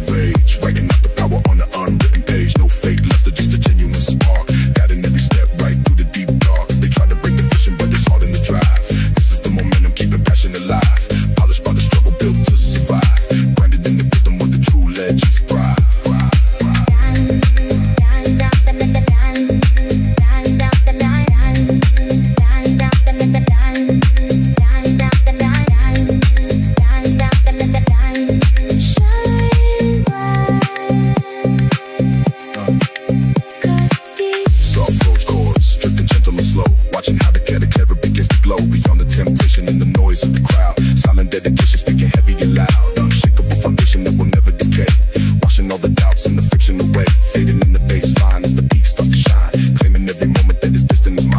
rage, writing out the power on the unwritten page. No fake luster, just a genuine spark. Guiding every step right through the deep dark. They try to break the vision, but it's hard in the drive. This is the momentum, keeping passion alive. Polished by the struggle, built to survive. Grounded in the rhythm with the true legends thrive. Watching how the category begins to glow beyond the temptation and the noise of the crowd. Silent dedication, speaking heavy and loud. Unshakable foundation that will never decay. Washing all the doubts and the fiction away. Fading in the baseline as the peak starts to shine. Claiming every moment that is distant is mine.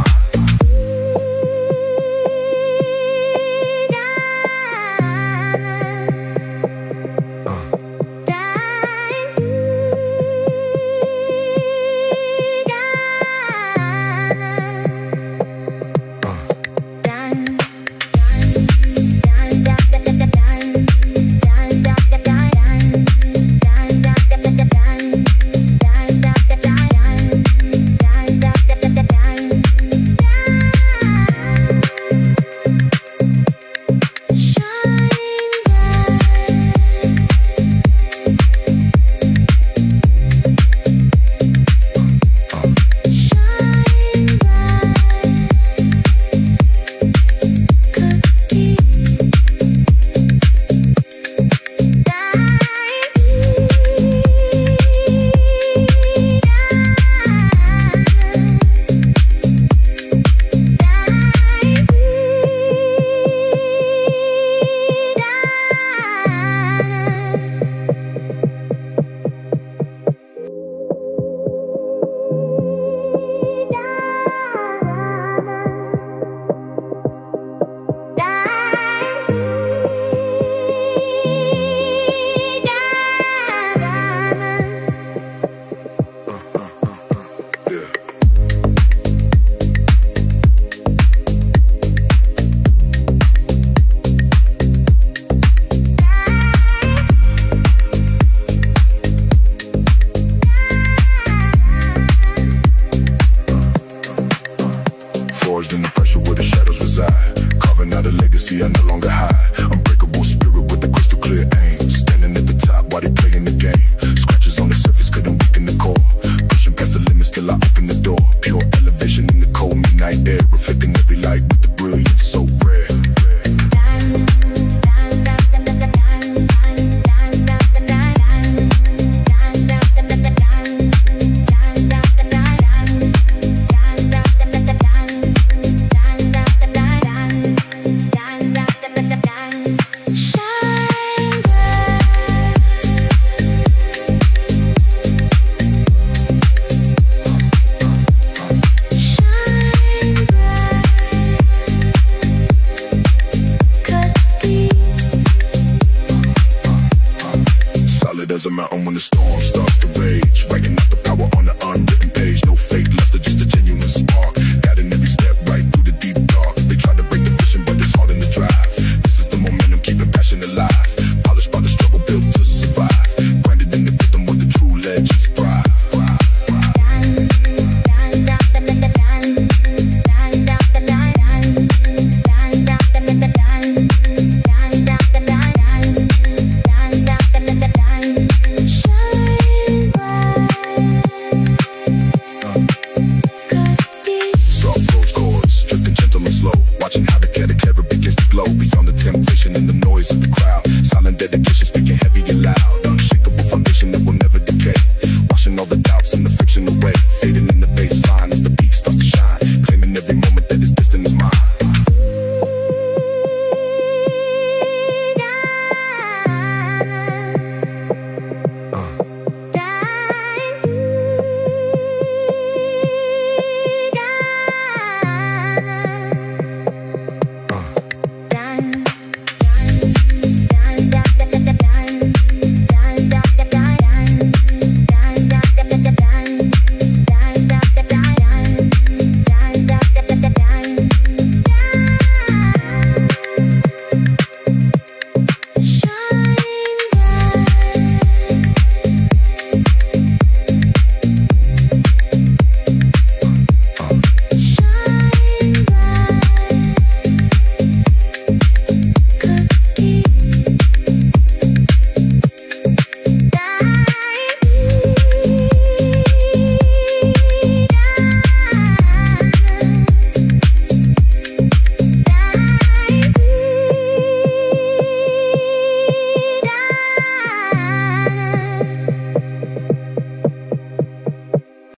Forged in the pressure where the shadows reside. Carving out a legacy I no longer hide. Unbreakable spirit with a crystal clear aim. Standing at the top while they playing the game. Scratches on the surface couldn't weaken the core. Pushing past the limits till I open the door. Pure elevation in the cold midnight air. Reflecting every light with the brilliance so rare. As a mountain when the storm starts to rage. Writing out the power on the unwritten page. No fake